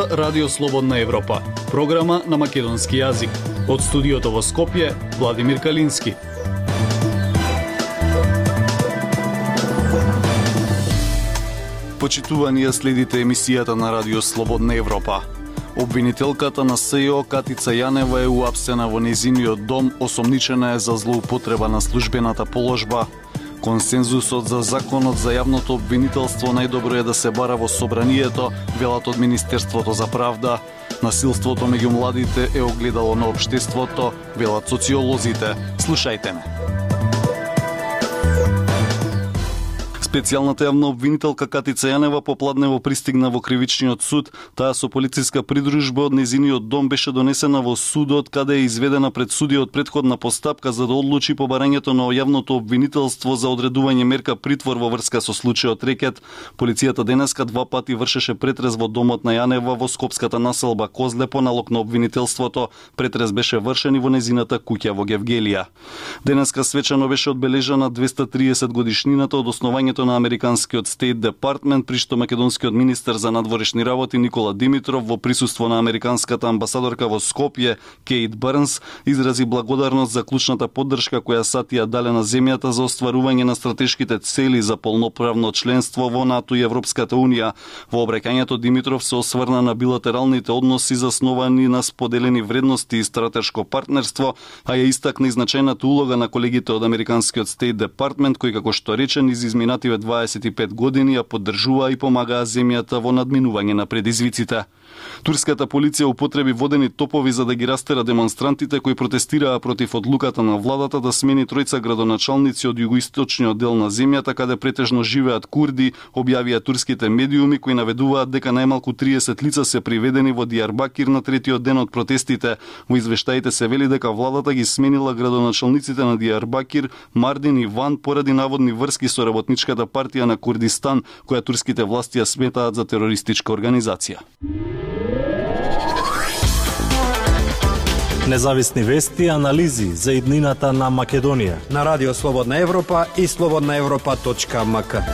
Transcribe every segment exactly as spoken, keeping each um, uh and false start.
слуша Радио Слободна Европа, програма на македонски јазик. Од студиото во Скопје, Владимир Калински. Почитувани ја следите емисијата на Радио Слободна Европа. Обвинителката на СЈО Катица Јанева е уапсена во нејзиниот дом, осомничена е за злоупотреба на службената положба. Консензусот за законот за јавното обвинителство најдобро е да се бара во собранието, велат од Министерството за правда. Насилството меѓу младите е огледало на општеството, велат социолозите. Слушајте ме. Специјалната јавна обвинителка Катица Јанева попладнево пристигна во кривичниот суд. Таа со полициска придружба од нејзиниот дом беше донесена во судот, каде е изведена пред судиот претходна постапка за да одлучи по барањето на јавното обвинителство за одредување мерка притвор во врска со случајот рекет. Полицијата денеска два пати вршеше претрез во домот на Јанева во скопската населба Козле по налог на обвинителството. Претрез беше вршен и во нејзината куќа во Гевгелија. Денеска свечано беше одбележана двеста триесет годишнината од основањето на американскиот State Department, при што македонскиот министер за надворешни работи Никола Димитров во присуство на американската амбасадорка во Скопје Кейт Бърнс изрази благодарност за клучната поддршка која САД даде на земјата за остварување на стратешките цели за полноправно членство во НАТО и Европската унија. Во обраќањето Димитров се осврна на билатералните односи засновани на споделени вредности и стратешко партнерство, а ја истакна и значајната улога на колегите од американскиот State Department кои, како што рече, низ изминативе дваесет и пет години ја поддржува и помагаа земјата во надминување на предизвиците. Турската полиција употреби водени топови за да ги растера демонстрантите кои протестираа против одлуката на владата да смени тројца градоначалници од југоисточниот дел на земјата каде претежно живеат курди, објавија турските медиуми кои наведуваат дека најмалку триесет лица се приведени во Дијарбакир на третиот ден од протестите. Во извештаите се вели дека владата ги сменила градоначалниците на Дијарбакир, Мардин и Ван поради наводни врски со работничката партија на Курдистан, која турските власти ја сметаат за терористичка организација. Независни вести и анализи за иднината на Македонија на Радио Слободна Европа и слободна европа точка ем ка.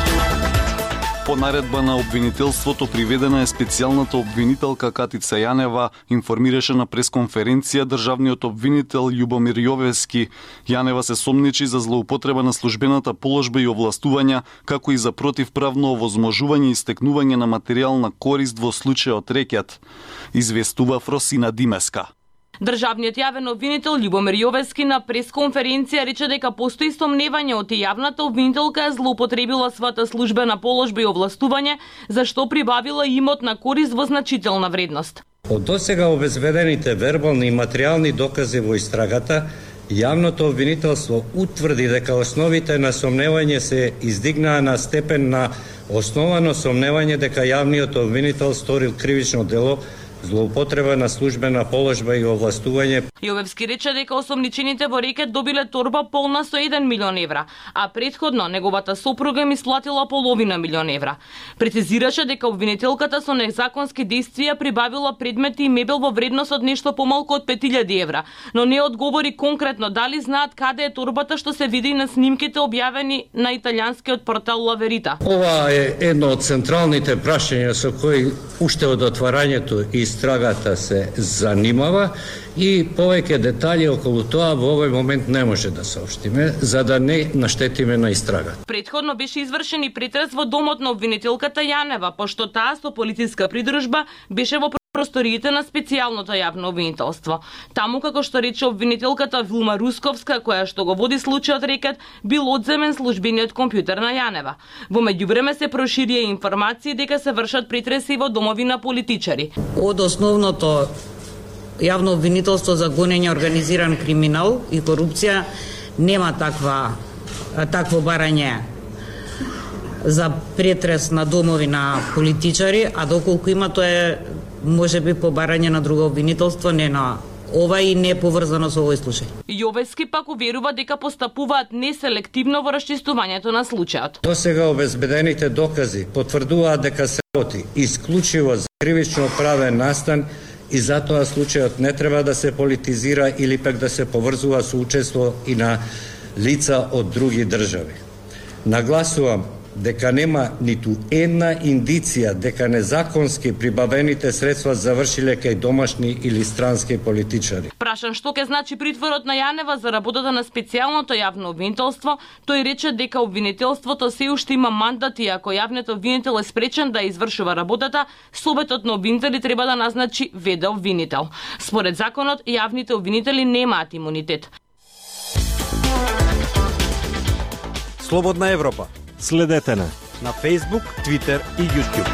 По наредба на обвинителството приведена е специјалната обвинителка Катица Јанева, информираше на пресконференција државниот обвинител Љубомир Јовевски. Јанева се сомничи за злоупотреба на службената положба и овластувања, како и за противправно овозможување и стекнување на материјална корист во случајот рекет, известува Фросина Димеска. Државниот јавен обвинител Љубомир Јовевски на пресконференција рече дека постои сомневање од јавната обвинителка е злоупотребила својата службена положба и овластување, зашто прибавила имот на корист во значителна вредност. Од досега обезведените вербални и материјални докази во истрагата, јавното обвинителство утврди дека основите на сомневање се издигнаа на степен на основано сомневање дека јавниот обвинител сторил кривично дело, злоупотреба на службена положба и овластување. Јовевски рече дека осомничените во рекет добиле торба полна со еден милион евра, а претходно неговата сопруга им исплатила половина милион евра. Прецизираше дека обвинителката со незаконски действија прибавила предмети и мебел во вредност од нешто помалку од пет илјади евра, но не одговори конкретно дали знаат каде е торбата што се види на снимките објавени на италијанскиот портал Ла Верита. Ова е едно од централните прашања со кои уште од отварањето и истрагата се занимава и повеќе детали околу тоа во овој момент не може да соопштиме за да не наштетиме на истрагата. Претходно беше извршен и претрес во домот на обвинителката Јанева, пошто таа со полициска придружба беше во просториите на специјалното јавно обвинителство. Таму, како што рече обвинителката Вилма Русковска, која што го води случајот рекет, бил одземен службениот компјутер на Јанева. Во меѓувреме се проширија информации дека се вршат претреси во домови на политичари. Од основното јавно обвинителство за гонење организиран криминал и корупција нема таква такво барање за претрес на домови на политичари, а доколку има тоа е може би по барање на друго обвинителство, не на ова и не е поврзано со овој случај. Јовевски пак уверува дека постапуваат неселективно во расчистувањето на случајот. Досега обезбедените докази потврдуваат дека се работи исклучиво за кривично правен настан и затоа случајот не треба да се политизира или пак да се поврзува со учество и на лица од други држави. Нагласувам дека нема ниту една индиција дека незаконски прибавените средства завршиле кај домашни или странски политичари. Прашан што ќе значи притворот на Јанева за работата на специјалното јавно обвинителство, тој рече дека обвинителството се уште има мандат и ако јавниот обвинител е спречен да извршува работата, Советот на обвинители треба да назначи вд обвинител. Според законот, јавните обвинители немаат имунитет. Слободна Европа. Следете на На Facebook, Twitter и YouTube.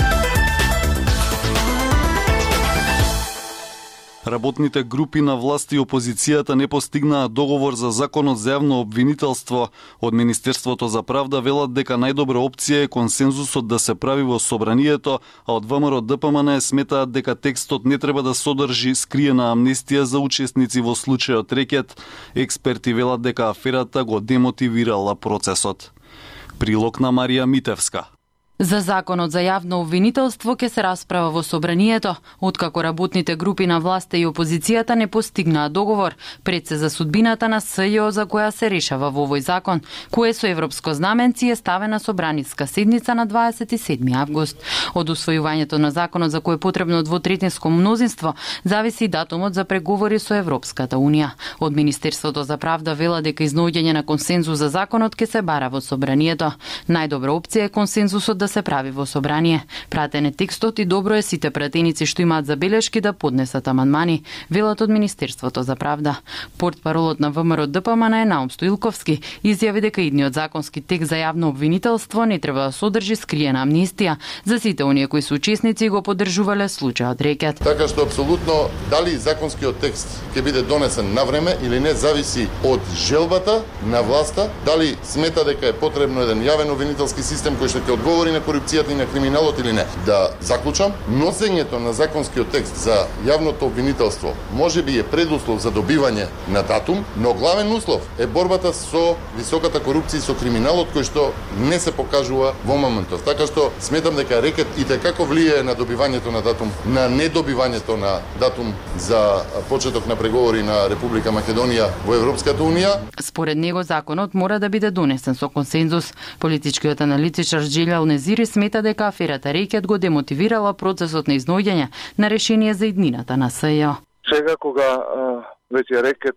Работните групи на власт и опозицијата не постигнаа договор за законот за јавно обвинителство. Од Министерството за правда велат дека најдобра опција е консензусот да се прави во собранието, а од ВМРО Д П М Н сметаат дека текстот не треба да содржи скриена амнестија за учесници во случајот рекет. Експерти велат дека аферата го демотивирала процесот. Прилог на Марија Митевска. За законот за јавно обвинителство ќе се расправа во собранието, откако работните групи на власта и опозицијата не постигнаа договор пред се за судбината на С Ј О за која се решава во овој закон, кое со европско знаменци е ставена собраниска седница на дваесет и седми август. Од усвојувањето на законот за кој е потребно двотретинско мнозинство, зависи и датумот за преговори со Европската унија. Од Министерството за правда вела дека изнаоѓање на консензус за законот ќе се бара во собранието. Најдобра опција е консензусот да се прави во собрание. Пратен е текстот и добро е сите пратеници што имаат забелешки да поднесат амандмани, велат од Министерството за правда. Портпаролот на ВМРО Д П М Н Наум Стоилковски изјави дека идниот законски текст за јавно обвинителство не треба да содржи скриена амнестија за сите оние кои се учесници и го поддржувале случајот рекет. Така што апсолутно дали законскиот текст ќе биде донесен на време или не зависи од желбата на власта, дали смета дека е потребно еден јавен обвинителски систем кој што ќе одговори на корупцијата и на криминалот или не. Да заклучам, носењето на законскиот текст за јавното обвинителство можеби е предуслов за добивање на датум, но главен услов е борбата со високата корупција и со криминалот кој што не се покажува во моментов. Така што сметам дека рекет и како влијае на добивањето на датум, на недобивањето на датум за почеток на преговори на Република Македонија во Европската унија. Според него законот мора да биде донесен со консензус. Политичкиот аналитичар Џелјал Незири смета дека аферата рекет го демотивирала процесот на изноѓање на решение за иднината на С Ј О. Сега кога веќе рекет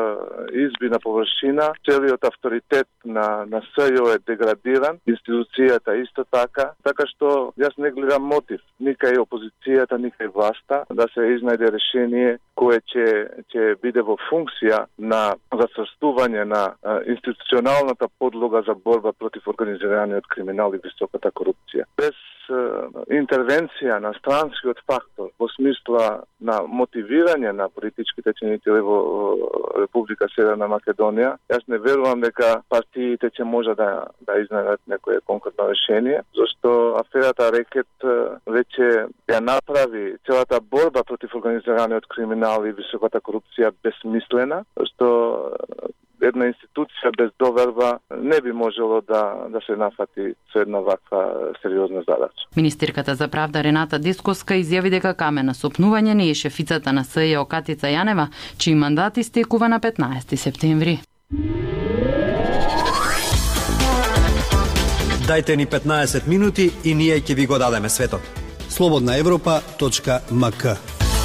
изби на површина, целиот авторитет на, на С Ј О е деградиран, институцијата исто така, така што јас не гледам мотив, ни кај опозицијата, ни кај власта, да се изнајде решение кое ќе ќе биде во функција на засрстување на институционалната подлога за борба против организираниот криминал и високата корупција. Без интервенција на странскиот фактор во смисла на мотивирање на политичките чинители во Република Северна Македонија, јас не верувам дека партиите ќе може да да изнајдат некое конкретно решение, зашто аферата рекет веќе ја направи целата борба против организираниот криминал и високата корупција безсмислена, што една институција без доверба не би можело да да се нафати со една ваква сериозна задача. Министерката за правда Рената Десковска изјави дека камена сопнување не е шефицата на С Ј О Катица Јанева, чиј мандат истекува на петнаесети септември. Дајте ни петнаесет минути и ние ќе ви го дадеме светот. слободна европа точка м к.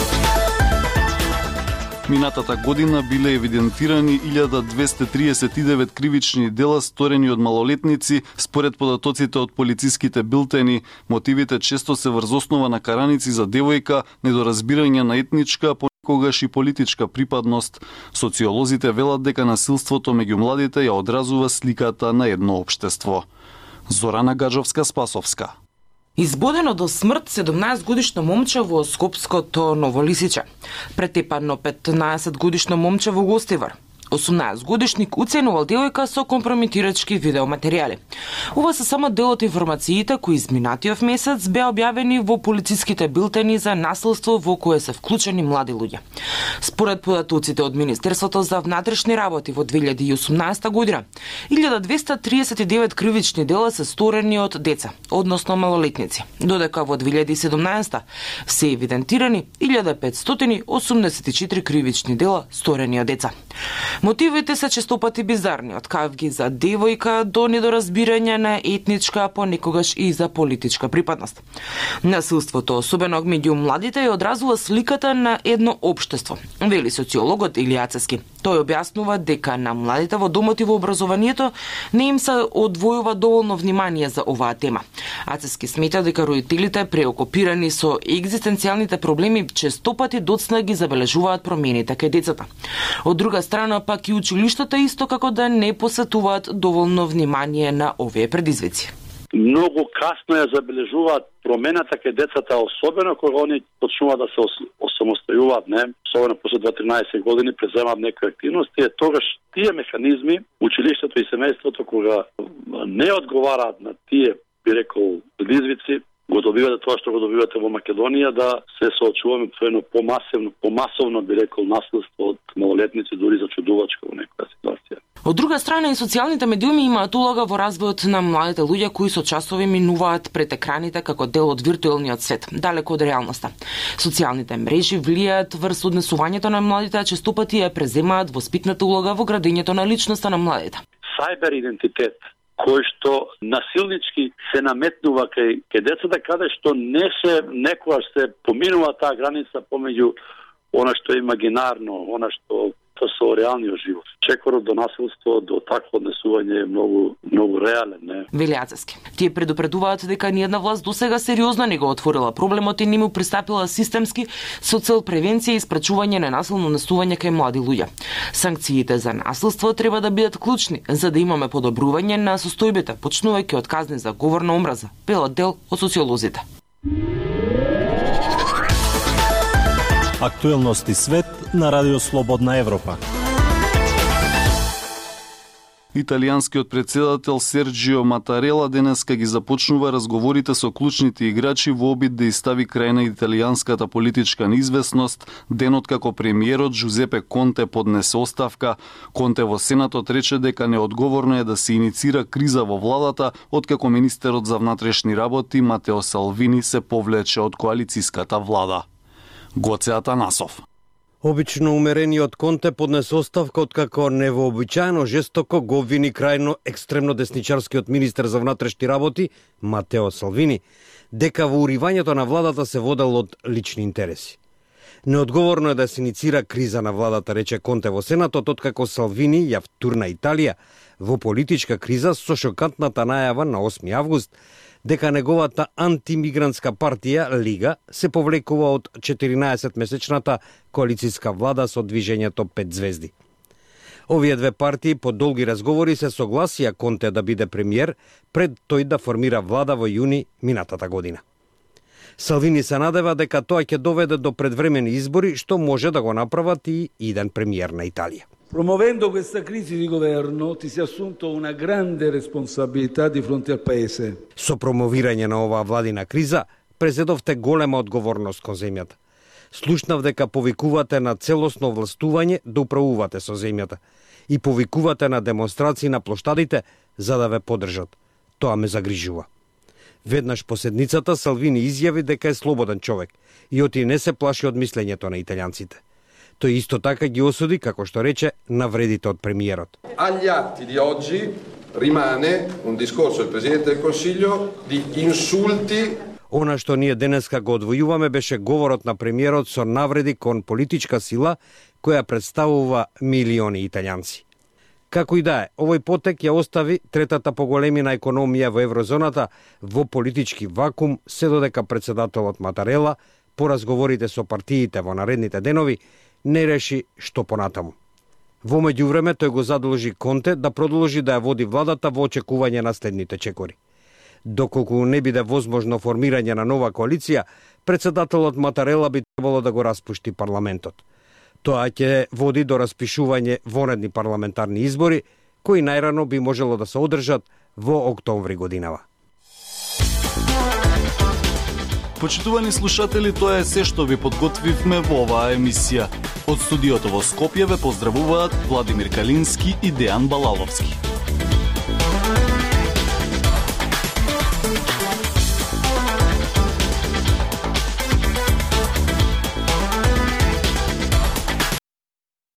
Минатата година биле евидентирани илјада двесте триесет и девет кривични дела сторени од малолетници, според податоците од полициските билтени. Мотивите често се врз основа на караници за девојка, недоразбирање на етничка, понекогаш и политичка припадност. Социолозите велат дека насилството меѓу младите ја одразува сликата на едно општество. Зорана Гаджовска-Спасовска. Избодено до смрт седумнаесет годишно момче во Скопското Новолисиче. Претепано петнаесет годишно момче во Гостивар. осумнаесет годишник уценувал девојка со компрометирачки видеоматеријали. Ова се само дел од информациите кои изминатиот месец беа објавени во полициските билтени за насилство во кое се вклучени млади луѓе. Според податоците од Министерството за внатрешни работи во две илјади и осумнаесета година, илјада двесте триесет и девет кривични дела се сторени од деца, односно малолетници, додека во две илјади и седумнаесета се евидентирани илјада петстотини осумдесет и четири кривични дела сторени од деца. Мотивите се честопати бизарни, од кавги за девојка до недоразбирање на етничка, понекогаш и за политичка припадност. Насилството, особено меѓу младите, ја одразува сликата на едно општество, вели социологот Илија Ацески. Тој објаснува дека на младите во домот и во образованието не им се одвојува доволно внимание за оваа тема. Ацески смета дека родителите преокупирани со екзистенцијалните проблеми честопати доцна ги забележуваат промените кај децата. Од друга страна пак и училиштата исто како да не посетуваат доволно внимание на овие предизвици. Многу касно ја забележуваат промената кај децата, особено кога они почнуваат да се осамостојуваат, не, особено после дваесет-тринаесет години преземаат некои активности, е тогаш тие механизми, училиштето и семејството кога не одговараат на тие, би рекол, предизвици, го добивате тоа што го добивате во Македонија, да се соочуваме со едно помасивно, помасовно, би рекол, наследство од малолетници, дури зачудувачко во некоја ситуација. Од друга страна и социјалните медиуми имаат улога во развојот на младите луѓе кои со часови минуваат пред екраните како дел од виртуелниот свет, далеко од реалноста. Социјалните мрежи влијаат врз однесувањето на младите, а честопати ја преземаат воспитната улога во градењето на личноста на младите. Сайбер идентитет кој што насилнички се наметнува кај, кај децата, каде што не се некојаш се поминува таа граница помеѓу она што е имагинарно, она што со реалниот живот. Чекорот до насилство, до такво однесување е многу многу реален, не? Вели Ацески. Тие предупредуваат дека ниедна власт досега сериозно не го отворила проблемот и не му пристапила системски со цел превенција и спречување на насилно однесување кај млади луѓе. Санкциите за насилство треба да бидат клучни за да имаме подобрување на состојбите, почнувајќи од казни за говор на омраза, велат дел од социолозите. Актуелности свет на Радио Слободна Европа. Италијанскиот председател Серджио Матарела денеска ги започнува разговорите со клучните играчи во обид да изстави крај на италијанската политичка неизвестност, денот како премиерот Жузепе Конте поднесе оставка. Конте во Сенатот рече дека неодговорно е да се иницира криза во владата, откако министерот за внатрешни работи Матео Салвини се повлече од коалицијската влада. Гоце Атанасов. Обично умерениот Конте поднесе оставка откако невообичаено жестоко го обвини крајно екстремно десничарскиот министер за внатрешни работи Матео Салвини дека во уривањето на владата се водел од лични интереси. Неодговорно е да се иницира криза на владата, рече Конте во Сенатот, откако Салвини ја втурна Италија во политичка криза со шокантната најава на осми август дека неговата антимигрантска партија Лига се повлекува од четиринаесетмесечната коалицијска влада со движењето пет звезди. Овие две партии по долги разговори се согласија Конте да биде премиер пред тој да формира влада во јуни минатата година. Салвини се надева дека тоа ќе доведе до предвремени избори, што може да го направат и иден премиер на Италија. Promuovendo questa crisi di governo ti si è assunto una grande responsabilità di fronte al Paese. Со промовирање на оваа владина криза, презедовте голема одговорност кон земјата. Слушнав дека повикувате на целосно властување да управувате со земјата и повикувате на демонстрации на плоштадите за да ве поддржат. Тоа ме загрижува. Веднаш по седницата Салвини изјави дека е слободен човек и оти не се плаши од мислењето на италијанците. Тој исто така ги осуди, како што рече, навредите од премиерот. Agli atti di oggi rimane un discorso del Presidente del Consiglio di insulti. Она што ние денеска го одвојуваме беше говорот на премиерот со навреди кон политичка сила која представува милиони италијанци. Како и да е, овој потек ја остави третата поголемина економија во еврозоната во политички вакуум, се додека председателот Матарела по разговорите со партиите во наредните денови не реши што понатаму. Во меѓувреме тој го задолжи Конте да продолжи да ја води владата во очекување на следните чекори. Доколку не биде возможно формирање на нова коалиција, председателот Матарела би требало да го распушти парламентот. Тоа ќе води до распишување вонредни парламентарни избори, кои најрано би можело да се одржат во октомври годинава. Почитувани слушатели, тоа е се што ви подготвивме во оваа емисија. Од студиото во Скопје ве поздравуваат Владимир Калински и Дејан Балаловски.